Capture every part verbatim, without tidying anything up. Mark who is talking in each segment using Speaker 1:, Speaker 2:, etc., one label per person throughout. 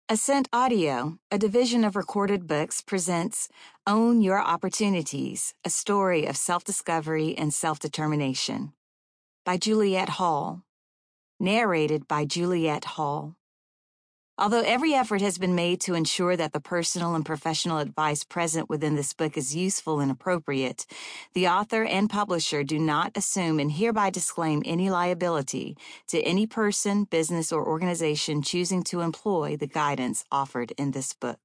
Speaker 1: Ascent Audio, a division of Recorded Books, presents Own Your Opportunities, a story of self-discovery and self-determination by Juliette Hall. Narrated by Juliette Hall. Although every effort has been made to ensure that the personal and professional advice present within this book is useful and appropriate, the author and publisher do not assume and hereby disclaim any liability to any person, business, or organization choosing to employ the guidance offered in this book.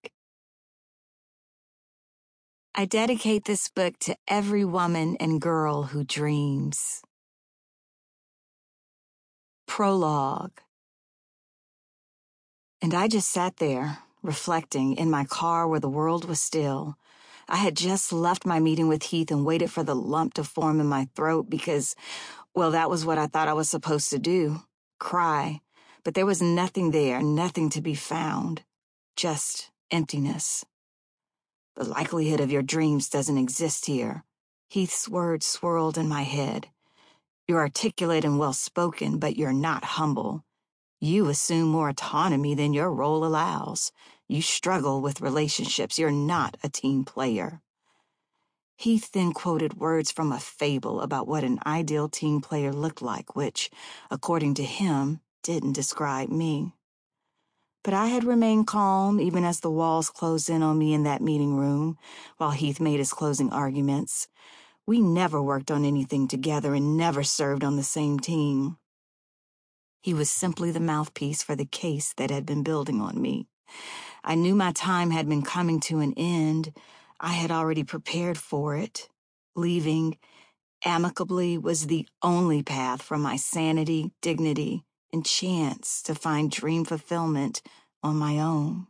Speaker 1: I dedicate this book to every woman and girl who dreams. Prologue. And I just sat there, reflecting, in my car where the world was still. I had just left my meeting with Heath and waited for the lump to form in my throat because, well, that was what I thought I was supposed to do, cry. But there was nothing there, nothing to be found, just emptiness. The likelihood of your dreams doesn't exist here. Heath's words swirled in my head. You're articulate and well-spoken, but you're not humble. You assume more autonomy than your role allows. You struggle with relationships. You're not a team player. Heath then quoted words from a fable about what an ideal team player looked like, which, according to him, didn't describe me. But I had remained calm even as the walls closed in on me in that meeting room, while Heath made his closing arguments. We never worked on anything together and never served on the same team. He was simply the mouthpiece for the case that had been building on me. I knew my time had been coming to an end. I had already prepared for it. Leaving amicably was the only path for my sanity, dignity, and chance to find dream fulfillment on my own.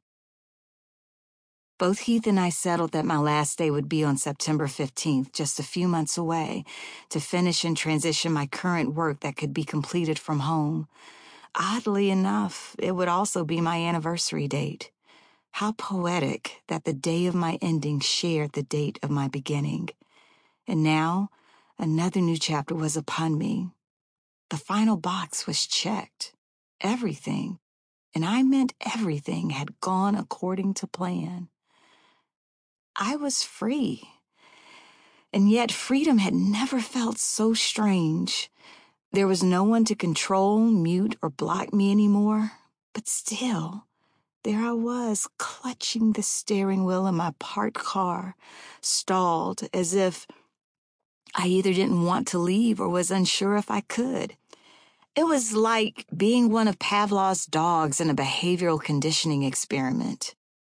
Speaker 1: Both Heath and I settled that my last day would be on September fifteenth, just a few months away, to finish and transition my current work that could be completed from home. Oddly enough, it would also be my anniversary date. How poetic that the day of my ending shared the date of my beginning. And now, another new chapter was upon me. The final box was checked. Everything, and I meant everything, had gone according to plan. I was free. And yet freedom had never felt so strange. There was no one to control, mute, or block me anymore. But still, there I was, clutching the steering wheel in my parked car, stalled as if I either didn't want to leave or was unsure if I could. It was like being one of Pavlov's dogs in a behavioral conditioning experiment.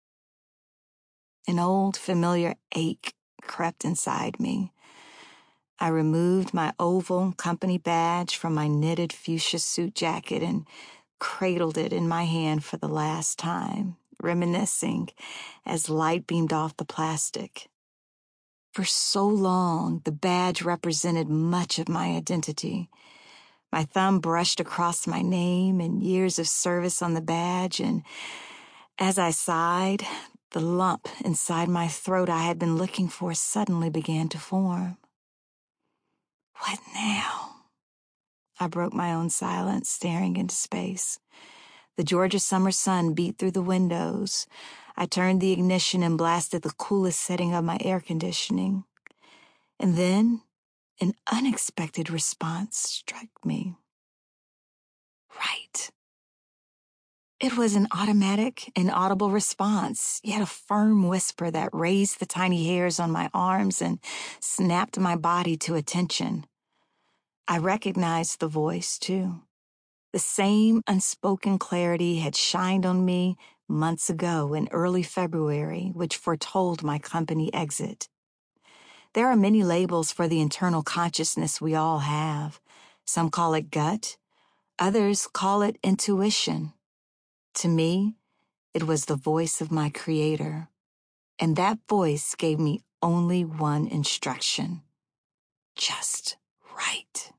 Speaker 1: An old, familiar ache crept inside me. I removed my oval company badge from my knitted fuchsia suit jacket and cradled it in my hand for the last time, reminiscing as light beamed off the plastic. For so long, the badge represented much of my identity. My thumb brushed across my name and years of service on the badge, and as I sighed, the lump inside my throat I had been looking for suddenly began to form. What now? I broke my own silence, staring into space. The Georgia summer sun beat through the windows. I turned the ignition and blasted the coolest setting of my air conditioning. And then an unexpected response struck me. Right. It was an automatic, inaudible response, yet a firm whisper that raised the tiny hairs on my arms and snapped my body to attention. I recognized the voice, too. The same unspoken clarity had shined on me months ago in early February, which foretold my company exit. There are many labels for the internal consciousness we all have. Some call it gut. Others call it intuition. To me, it was the voice of my creator, and that voice gave me only one instruction: just right.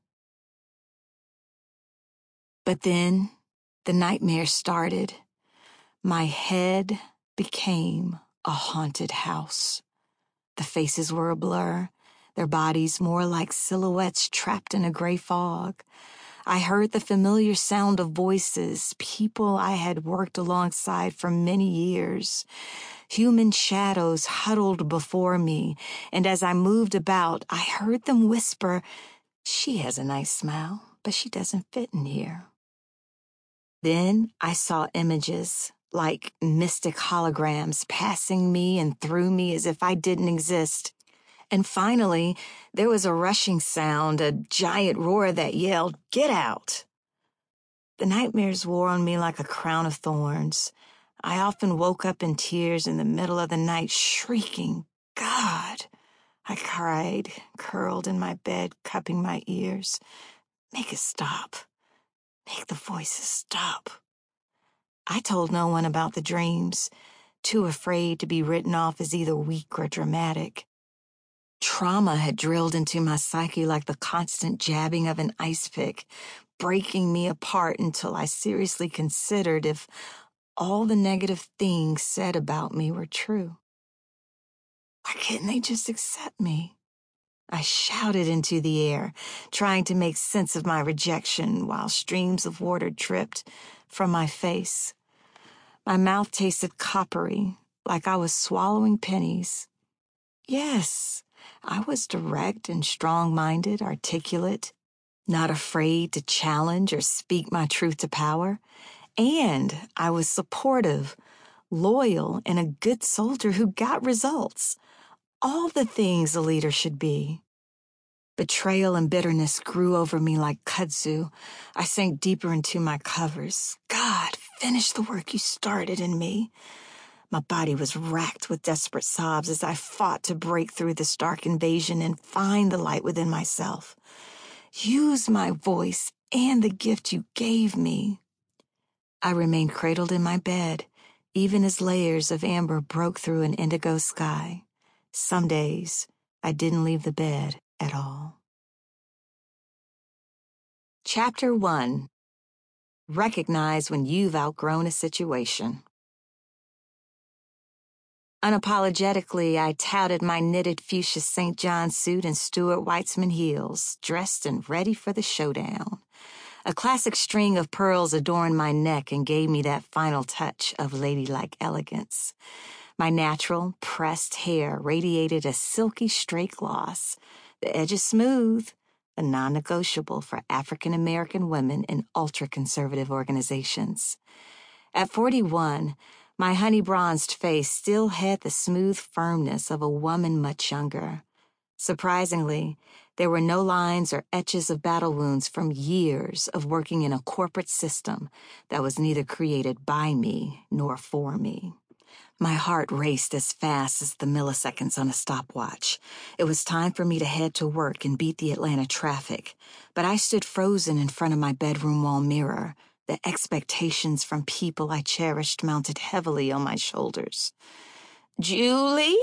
Speaker 1: But then the nightmare started. My head became a haunted house. The faces were a blur, their bodies more like silhouettes trapped in a gray fog. I heard the familiar sound of voices, people I had worked alongside for many years. Human shadows huddled before me, and as I moved about, I heard them whisper, "She has a nice smile, but she doesn't fit in here." Then I saw images, like mystic holograms, passing me and through me as if I didn't exist. And finally, there was a rushing sound, a giant roar that yelled, "Get out!" The nightmares wore on me like a crown of thorns. I often woke up in tears in the middle of the night, shrieking, "God!" I cried, curled in my bed, cupping my ears. Make it stop. Make the voices stop. I told no one about the dreams, too afraid to be written off as either weak or dramatic. Trauma had drilled into my psyche like the constant jabbing of an ice pick, breaking me apart until I seriously considered if all the negative things said about me were true. Why couldn't they just accept me? I shouted into the air, trying to make sense of my rejection while streams of water dripped from my face. My mouth tasted coppery, like I was swallowing pennies. Yes, I was direct and strong-minded, articulate, not afraid to challenge or speak my truth to power. And I was supportive, loyal, and a good soldier who got results. All the things a leader should be. Betrayal and bitterness grew over me like kudzu. I sank deeper into my covers. God, finish the work you started in me. My body was racked with desperate sobs as I fought to break through this dark invasion and find the light within myself. Use my voice and the gift you gave me. I remained cradled in my bed, even as layers of amber broke through an indigo sky. Some days, I didn't leave the bed at all. Chapter one. Recognize when you've outgrown a situation. Unapologetically, I touted my knitted fuchsia Saint John suit and Stuart Weitzman heels, dressed and ready for the showdown. A classic string of pearls adorned my neck and gave me that final touch of ladylike elegance. My natural, pressed hair radiated a silky straight gloss, the edges smooth, a non-negotiable for African-American women in ultra-conservative organizations. At forty-one, my honey-bronzed face still had the smooth firmness of a woman much younger. Surprisingly, there were no lines or etches of battle wounds from years of working in a corporate system that was neither created by me nor for me. My heart raced as fast as the milliseconds on a stopwatch. It was time for me to head to work and beat the Atlanta traffic, but I stood frozen in front of my bedroom wall mirror, the expectations from people I cherished mounted heavily on my shoulders. "Julie?"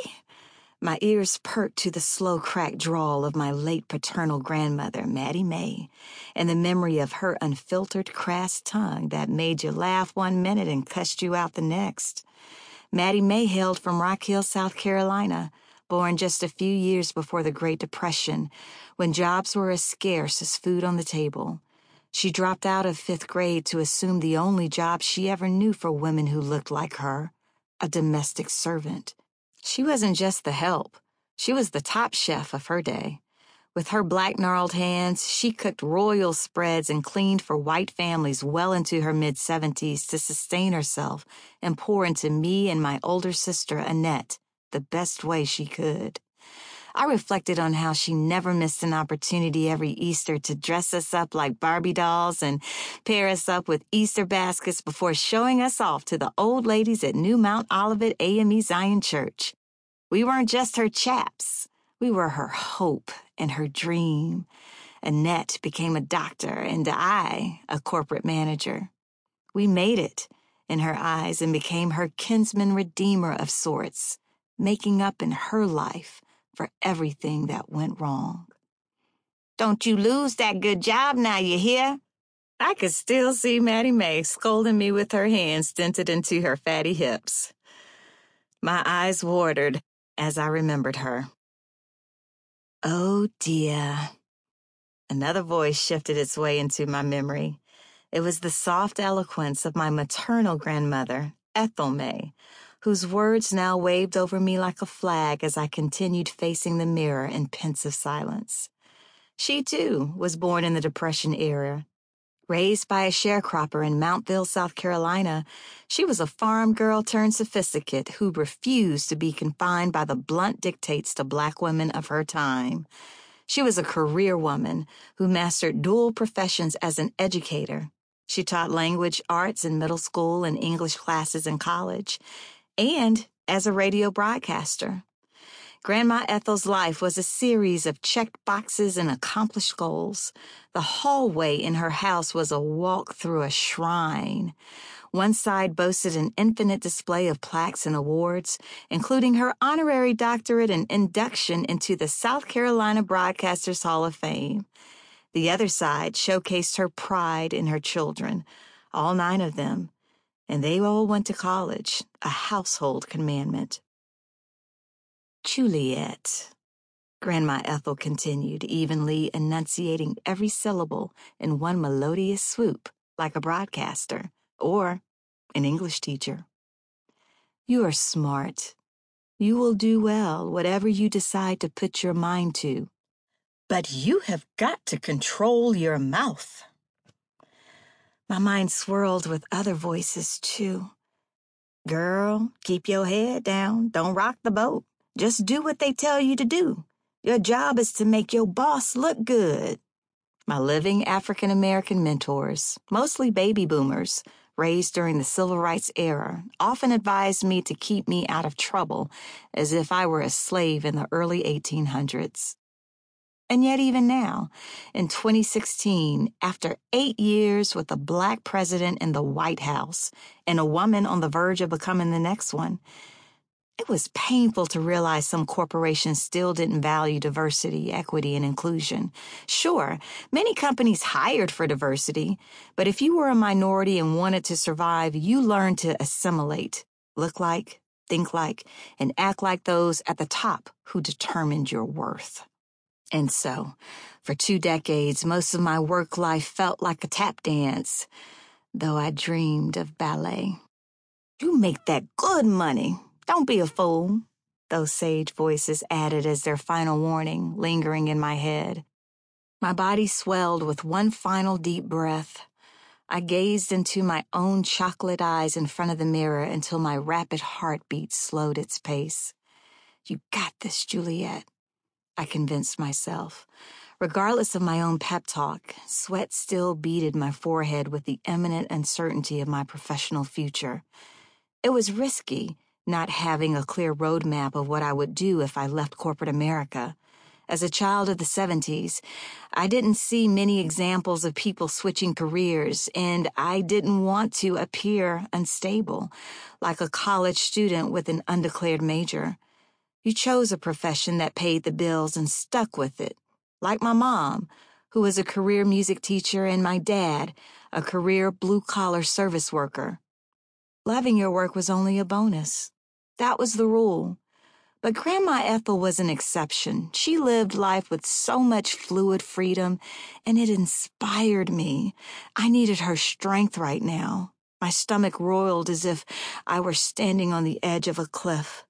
Speaker 1: My ears perked to the slow cracked drawl of my late paternal grandmother, Mattie Mae, and the memory of her unfiltered, crass tongue that made you laugh one minute and cussed you out the next. Mattie Mae hailed from Rock Hill, South Carolina, born just a few years before the Great Depression, when jobs were as scarce as food on the table. She dropped out of fifth grade to assume the only job she ever knew for women who looked like her, a domestic servant. She wasn't just the help. She was the top chef of her day. With her black gnarled hands, she cooked royal spreads and cleaned for white families well into her mid-seventies to sustain herself and pour into me and my older sister, Annette, the best way she could. I reflected on how she never missed an opportunity every Easter to dress us up like Barbie dolls and pair us up with Easter baskets before showing us off to the old ladies at New Mount Olivet A M E Zion Church. We weren't just her chaps. We were her hope and her dream. Annette became a doctor and I a corporate manager. We made it in her eyes and became her kinsman redeemer of sorts, making up in her life for everything that went wrong. "Don't you lose that good job now, you hear?" I could still see Mattie Mae scolding me with her hands dented into her fatty hips. My eyes watered as I remembered her. Oh dear. Another voice shifted its way into my memory. It was the soft eloquence of my maternal grandmother, Ethel May, whose words now waved over me like a flag as I continued facing the mirror in pensive silence. She, too, was born in the Depression era. Raised by a sharecropper in Mountville, South Carolina, she was a farm girl turned sophisticate who refused to be confined by the blunt dictates to black women of her time. She was a career woman who mastered dual professions as an educator. She taught language arts in middle school and English classes in college, and as a radio broadcaster. Grandma Ethel's life was a series of checked boxes and accomplished goals. The hallway in her house was a walk through a shrine. One side boasted an infinite display of plaques and awards, including her honorary doctorate and induction into the South Carolina Broadcasters Hall of Fame. The other side showcased her pride in her children, all nine of them, and they all went to college, a household commandment. Juliet, Grandma Ethel continued, evenly enunciating every syllable in one melodious swoop, like a broadcaster or an English teacher. You are smart. You will do well, whatever you decide to put your mind to. But you have got to control your mouth. My mind swirled with other voices, too. Girl, keep your head down. Don't rock the boat. Just do what they tell you to do. Your job is to make your boss look good. My living African-American mentors, mostly baby boomers, raised during the civil rights era, often advised me to keep me out of trouble as if I were a slave in the early eighteen hundreds. And yet even now, in twenty sixteen, after eight years with a black president in the White House and a woman on the verge of becoming the next one, it was painful to realize some corporations still didn't value diversity, equity, and inclusion. Sure, many companies hired for diversity, but if you were a minority and wanted to survive, you learned to assimilate, look like, think like, and act like those at the top who determined your worth. And so, for two decades, most of my work life felt like a tap dance, though I dreamed of ballet. You make that good money. Don't be a fool, those sage voices added as their final warning, lingering in my head. My body swelled with one final deep breath. I gazed into my own chocolate eyes in front of the mirror until my rapid heartbeat slowed its pace. You got this, Juliet, I convinced myself. Regardless of my own pep talk, sweat still beaded my forehead with the imminent uncertainty of my professional future. It was risky, not having a clear roadmap of what I would do if I left corporate America. As a child of the seventies, I didn't see many examples of people switching careers, and I didn't want to appear unstable, like a college student with an undeclared major. You chose a profession that paid the bills and stuck with it, like my mom, who was a career music teacher, and my dad, a career blue-collar service worker. Loving your work was only a bonus. That was the rule. But Grandma Ethel was an exception. She lived life with so much fluid freedom, and it inspired me. I needed her strength right now. My stomach roiled as if I were standing on the edge of a cliff.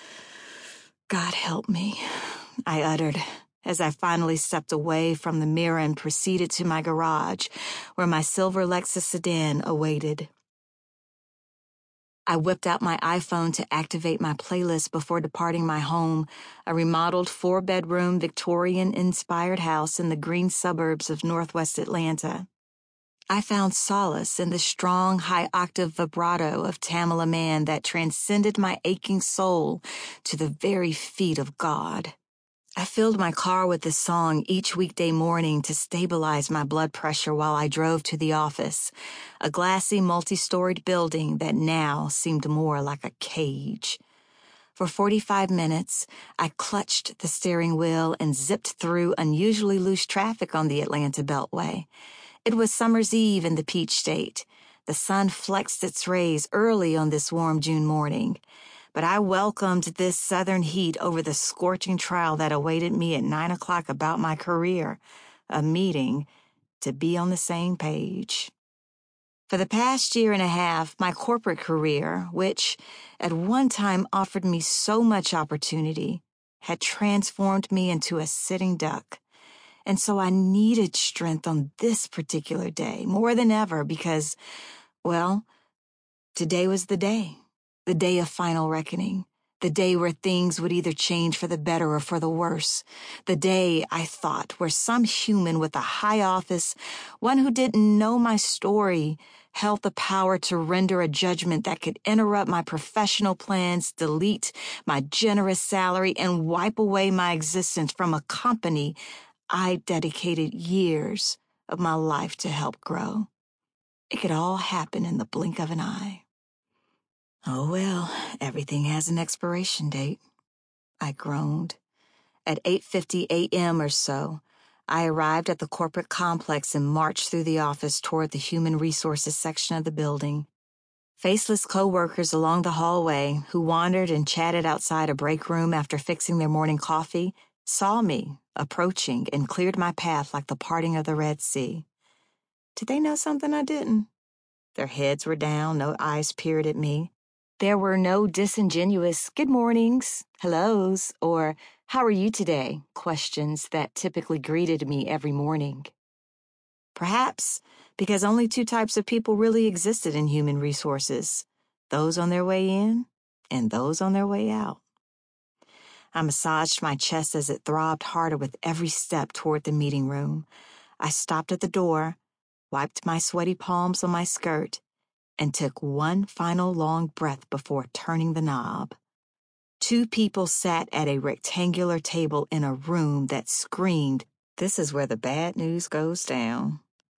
Speaker 1: God help me, I uttered, as I finally stepped away from the mirror and proceeded to my garage, where my silver Lexus sedan awaited. I whipped out my iPhone to activate my playlist before departing my home, a remodeled four-bedroom Victorian-inspired house in the green suburbs of northwest Atlanta. I found solace in the strong, high-octave vibrato of Tamala Mann that transcended my aching soul to the very feet of God. I filled my car with this song each weekday morning to stabilize my blood pressure while I drove to the office, a glassy multi-storied building that now seemed more like a cage. For forty-five minutes, I clutched the steering wheel and zipped through unusually loose traffic on the Atlanta Beltway. It was summer's eve in the Peach State. The sun flexed its rays early on this warm June morning. But I welcomed this southern heat over the scorching trial that awaited me at nine o'clock about my career, a meeting to be on the same page. For the past year and a half, my corporate career, which at one time offered me so much opportunity, had transformed me into a sitting duck. And so I needed strength on this particular day more than ever because, well, today was the day, the day of final reckoning, the day where things would either change for the better or for the worse, the day, I thought, where some human with a high office, one who didn't know my story, held the power to render a judgment that could interrupt my professional plans, delete my generous salary, and wipe away my existence from a company I dedicated years of my life to help grow. It could all happen in the blink of an eye. Oh well, everything has an expiration date, I groaned. At eight fifty a.m. or so, I arrived at the corporate complex and marched through the office toward the human resources section of the building. Faceless co-workers along the hallway who wandered and chatted outside a break room after fixing their morning coffee saw me approaching and cleared my path like the parting of the Red Sea. Did they know something I didn't? Their heads were down, no eyes peered at me. There were no disingenuous good mornings, hellos, or how are you today questions that typically greeted me every morning. Perhaps because only two types of people really existed in human resources, those on their way in and those on their way out. I massaged my chest as it throbbed harder with every step toward the meeting room. I stopped at the door, wiped my sweaty palms on my skirt, and took one final long breath before turning the knob. Two people sat at a rectangular table in a room that screamed, "This is where the bad news goes down."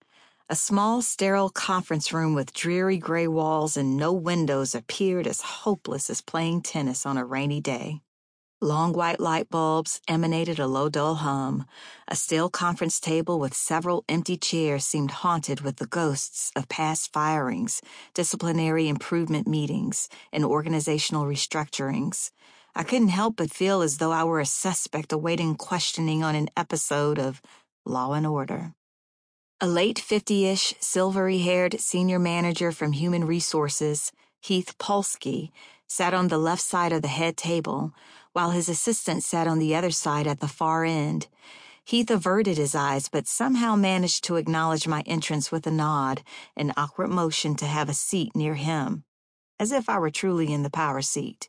Speaker 1: A small, sterile conference room with dreary gray walls and no windows appeared as hopeless as playing tennis on a rainy day. Long white light bulbs emanated a low, dull hum. A steel conference table with several empty chairs seemed haunted with the ghosts of past firings, disciplinary improvement meetings, and organizational restructurings. I couldn't help but feel as though I were a suspect awaiting questioning on an episode of Law and Order. A late fifty-ish, silvery-haired senior manager from Human Resources, Heath Polsky, sat on the left side of the head table, while his assistant sat on the other side at the far end. Heath averted his eyes, but somehow managed to acknowledge my entrance with a nod, an awkward motion to have a seat near him, as if I were truly in the power seat.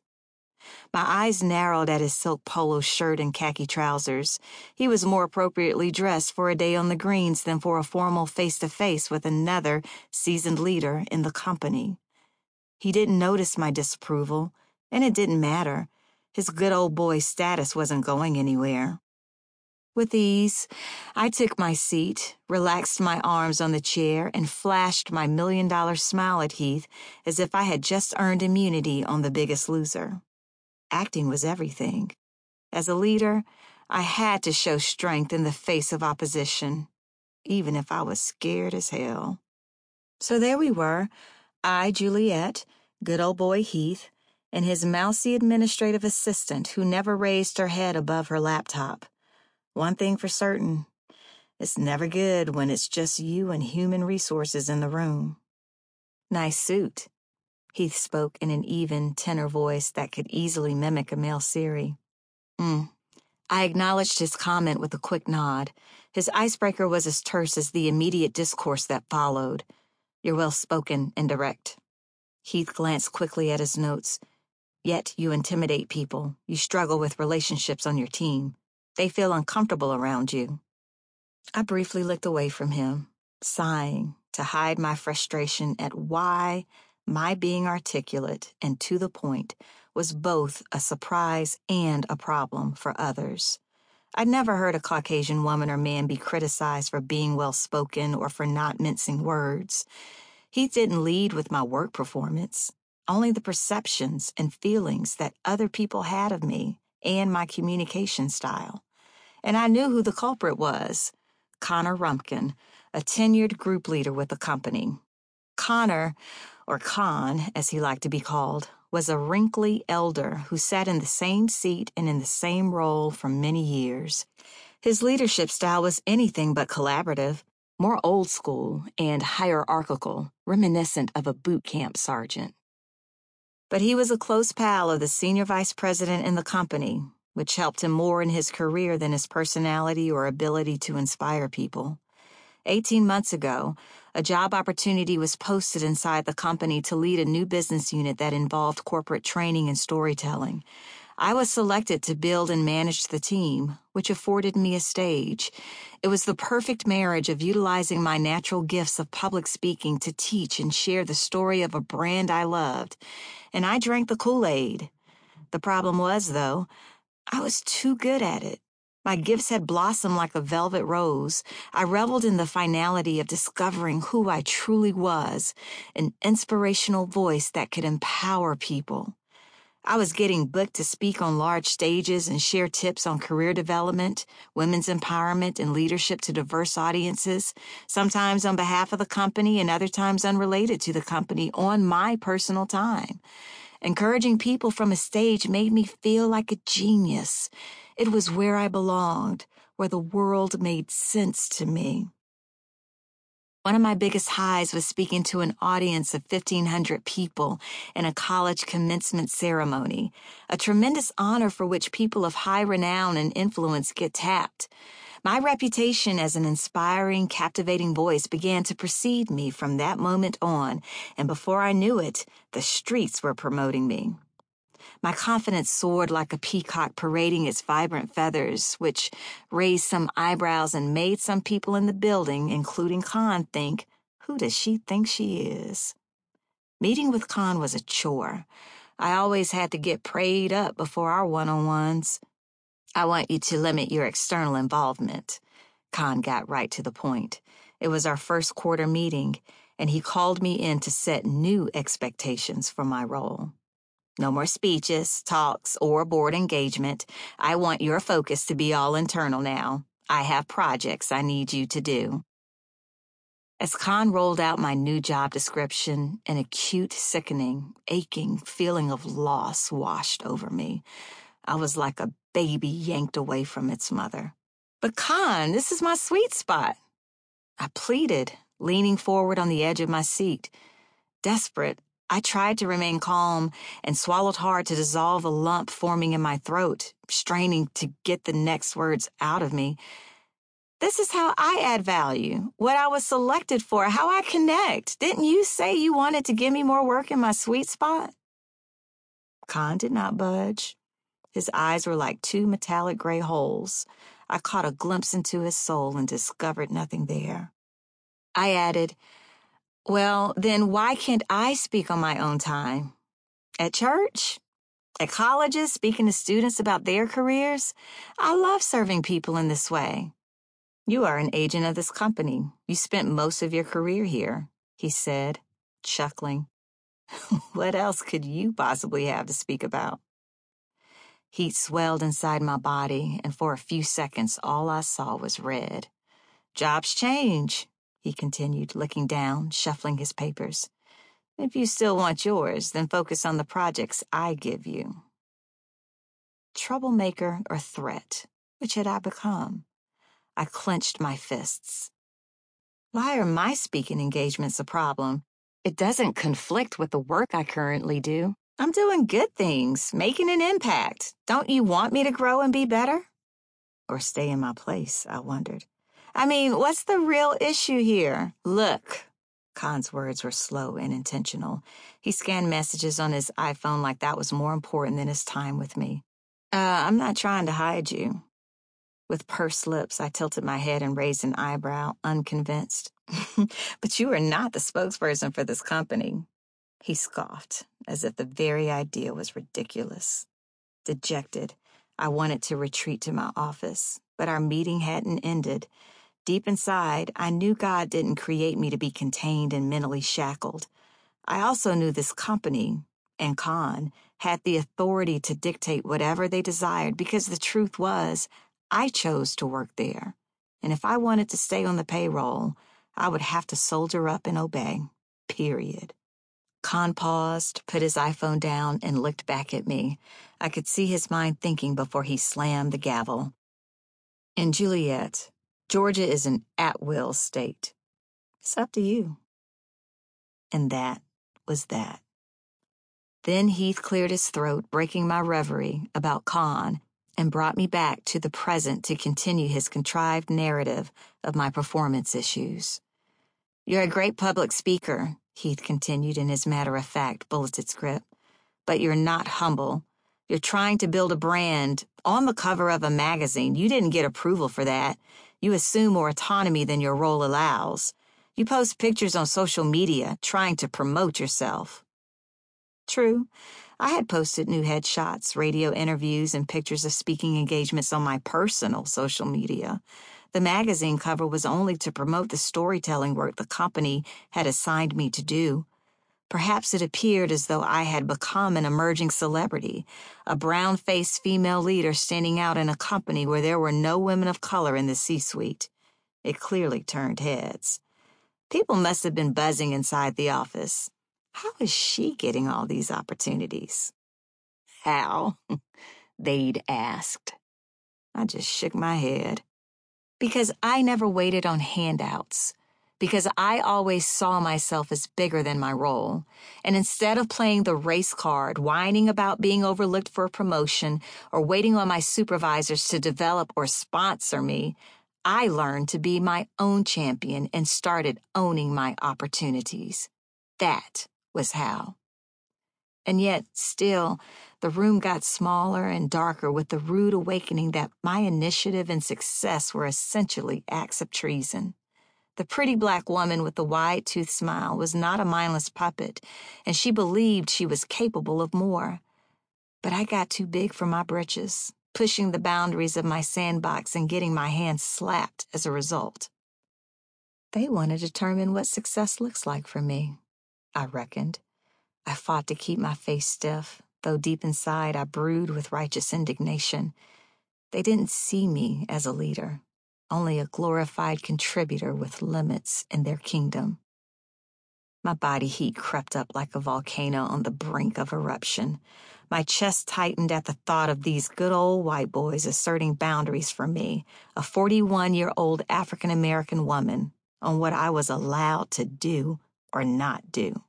Speaker 1: My eyes narrowed at his silk polo shirt and khaki trousers. He was more appropriately dressed for a day on the greens than for a formal face-to-face with another seasoned leader in the company. He didn't notice my disapproval, and it didn't matter. His good old boy status wasn't going anywhere. With ease, I took my seat, relaxed my arms on the chair, and flashed my million-dollar smile at Heath as if I had just earned immunity on The Biggest Loser. Acting was everything. As a leader, I had to show strength in the face of opposition, even if I was scared as hell. So there we were, I, Juliet, good old boy Heath, and his mousy administrative assistant who never raised her head above her laptop. One thing for certain, it's never good when it's just you and Human Resources in the room. Nice suit. Heath spoke in an even, tenor voice that could easily mimic a male Siri. Mm. I acknowledged his comment with a quick nod. His icebreaker was as terse as the immediate discourse that followed. You're well-spoken and direct. Heath glanced quickly at his notes. Yet you intimidate people. You struggle with relationships on your team. They feel uncomfortable around you. I briefly looked away from him, sighing to hide my frustration at why my being articulate and to the point was both a surprise and a problem for others. I'd never heard a Caucasian woman or man be criticized for being well-spoken or for not mincing words. He didn't lead with my work performance, only the perceptions and feelings that other people had of me and my communication style. And I knew who the culprit was, Connor Rumpkin, a tenured group leader with the company. Connor, or Con, as he liked to be called, was a wrinkly elder who sat in the same seat and in the same role for many years. His leadership style was anything but collaborative, more old school and hierarchical, reminiscent of a boot camp sergeant. But he was a close pal of the senior vice president in the company, which helped him more in his career than his personality or ability to inspire people. Eighteen months ago, a job opportunity was posted inside the company to lead a new business unit that involved corporate training and storytelling. I was selected to build and manage the team, which afforded me a stage. It was the perfect marriage of utilizing my natural gifts of public speaking to teach and share the story of a brand I loved, and I drank the Kool-Aid. The problem was, though, I was too good at it. My gifts had blossomed like a velvet rose. I reveled in the finality of discovering who I truly was, an inspirational voice that could empower people. I was getting booked to speak on large stages and share tips on career development, women's empowerment, and leadership to diverse audiences, sometimes on behalf of the company and other times unrelated to the company on my personal time. Encouraging people from a stage made me feel like a genius. It was where I belonged, where the world made sense to me. One of my biggest highs was speaking to an audience of fifteen hundred people in a college commencement ceremony, a tremendous honor for which people of high renown and influence get tapped. My reputation as an inspiring, captivating voice began to precede me from that moment on, and before I knew it, the streets were promoting me. My confidence soared like a peacock parading its vibrant feathers, which raised some eyebrows and made some people in the building, including Khan, think, who does she think she is? Meeting with Khan was a chore. I always had to get prayed up before our one-on-ones. I want you to limit your external involvement. Khan got right to the point. It was our first quarter meeting, and he called me in to set new expectations for my role. No more speeches, talks, or board engagement. I want your focus to be all internal now. I have projects I need you to do. As Khan rolled out my new job description, an acute, sickening, aching feeling of loss washed over me. I was like a baby yanked away from its mother. But Khan, this is my sweet spot. I pleaded, leaning forward on the edge of my seat. Desperate, I tried to remain calm and swallowed hard to dissolve a lump forming in my throat, straining to get the next words out of me. This is how I add value, what I was selected for, how I connect. Didn't you say you wanted to give me more work in my sweet spot? Khan did not budge. His eyes were like two metallic gray holes. I caught a glimpse into his soul and discovered nothing there. I added, well, then why can't I speak on my own time? At church? At colleges, speaking to students about their careers? I love serving people in this way. You are an agent of this company. You spent most of your career here, he said, chuckling. What else could you possibly have to speak about? Heat swelled inside my body, and for a few seconds all I saw was red. Jobs change, he continued, looking down, shuffling his papers. If you still want yours, then focus on the projects I give you. Troublemaker or threat, which had I become? I clenched my fists. Why are my speaking engagements a problem? It doesn't conflict with the work I currently do. I'm doing good things, making an impact. Don't you want me to grow and be better? Or stay in my place, I wondered. I mean, what's the real issue here? Look. Khan's words were slow and intentional. He scanned messages on his iPhone like that was more important than his time with me. Uh, I'm not trying to hide you. With pursed lips, I tilted my head and raised an eyebrow, unconvinced. But you are not the spokesperson for this company. He scoffed, as if the very idea was ridiculous. Dejected, I wanted to retreat to my office, but our meeting hadn't ended. Deep inside, I knew God didn't create me to be contained and mentally shackled. I also knew this company, and Khan, had the authority to dictate whatever they desired because the truth was, I chose to work there. And if I wanted to stay on the payroll, I would have to soldier up and obey. Period. Khan paused, put his iPhone down, and looked back at me. I could see his mind thinking before he slammed the gavel. In Juliet, Georgia is an at-will state. It's up to you. And that was that. Then Heath cleared his throat, breaking my reverie about Con, and brought me back to the present to continue his contrived narrative of my performance issues. You're a great public speaker, Heath continued in his matter-of-fact bulleted script, but you're not humble. You're trying to build a brand on the cover of a magazine. You didn't get approval for that. You assume more autonomy than your role allows. You post pictures on social media trying to promote yourself. True, I had posted new headshots, radio interviews, and pictures of speaking engagements on my personal social media. The magazine cover was only to promote the storytelling work the company had assigned me to do. Perhaps it appeared as though I had become an emerging celebrity, a brown-faced female leader standing out in a company where there were no women of color in the C-suite. It clearly turned heads. People must have been buzzing inside the office. How is she getting all these opportunities? How? They'd asked. I just shook my head. Because I never waited on handouts. Because I always saw myself as bigger than my role. And instead of playing the race card, whining about being overlooked for a promotion, or waiting on my supervisors to develop or sponsor me, I learned to be my own champion and started owning my opportunities. That was how. And yet, still, the room got smaller and darker with the rude awakening that my initiative and success were essentially acts of treason. The pretty black woman with the wide-toothed smile was not a mindless puppet, and she believed she was capable of more. But I got too big for my britches, pushing the boundaries of my sandbox and getting my hands slapped as a result. They want to determine what success looks like for me, I reckoned. I fought to keep my face stiff, though deep inside I brewed with righteous indignation. They didn't see me as a leader, only a glorified contributor with limits in their kingdom. My body heat crept up like a volcano on the brink of eruption. My chest tightened at the thought of these good old white boys asserting boundaries for me, a forty-one-year-old African-American woman, on what I was allowed to do or not do.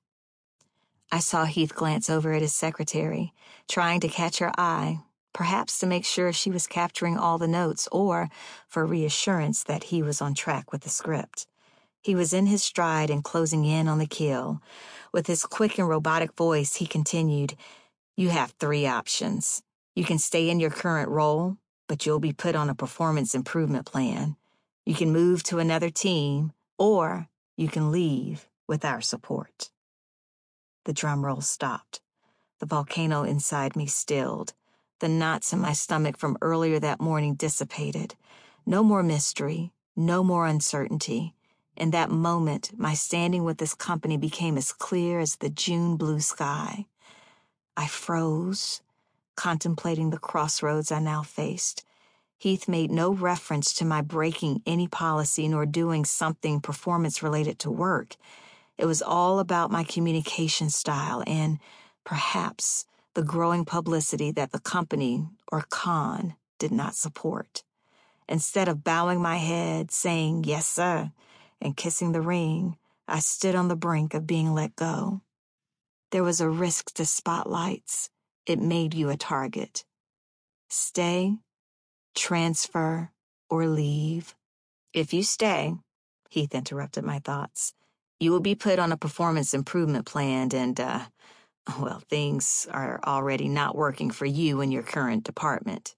Speaker 1: I saw Heath glance over at his secretary, trying to catch her eye, perhaps to make sure she was capturing all the notes or for reassurance that he was on track with the script. He was in his stride and closing in on the kill. With his quick and robotic voice, he continued, "You have three options. You can stay in your current role, but you'll be put on a performance improvement plan. You can move to another team, or you can leave with our support." The drum roll stopped. The volcano inside me stilled. The knots in my stomach from earlier that morning dissipated. No more mystery, no more uncertainty. In that moment, my standing with this company became as clear as the June blue sky. I froze, contemplating the crossroads I now faced. Heath made no reference to my breaking any policy nor doing something performance-related to work. It was all about my communication style and, perhaps, the growing publicity that the company, or Con, did not support. Instead of bowing my head, saying, "Yes, sir," and kissing the ring, I stood on the brink of being let go. There was a risk to spotlights. It made you a target. Stay, transfer, or leave. If you stay, Heath interrupted my thoughts, you will be put on a performance improvement plan and, uh, well, things are already not working for you in your current department.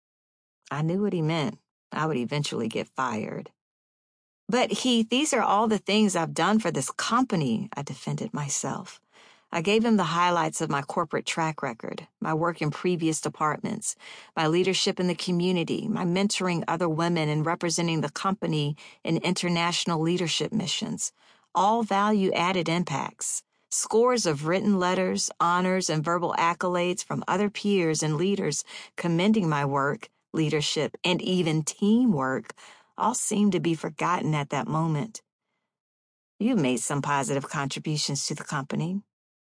Speaker 1: I knew what he meant. I would eventually get fired. But Heath, these are all the things I've done for this company, I defended myself. I gave him the highlights of my corporate track record, my work in previous departments, my leadership in the community, my mentoring other women and representing the company in international leadership missions, all value-added impacts, scores of written letters, honors, and verbal accolades from other peers and leaders commending my work, leadership, and even teamwork all seemed to be forgotten at that moment. You've made some positive contributions to the company.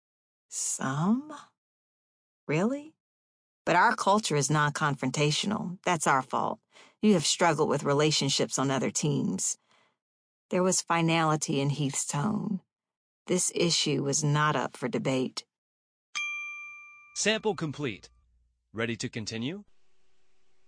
Speaker 1: Some? Really? But our culture is non-confrontational. That's our fault. You have struggled with relationships on other teams. There was finality in Heath's tone. This issue was not up for debate.
Speaker 2: Sample complete. Ready to continue?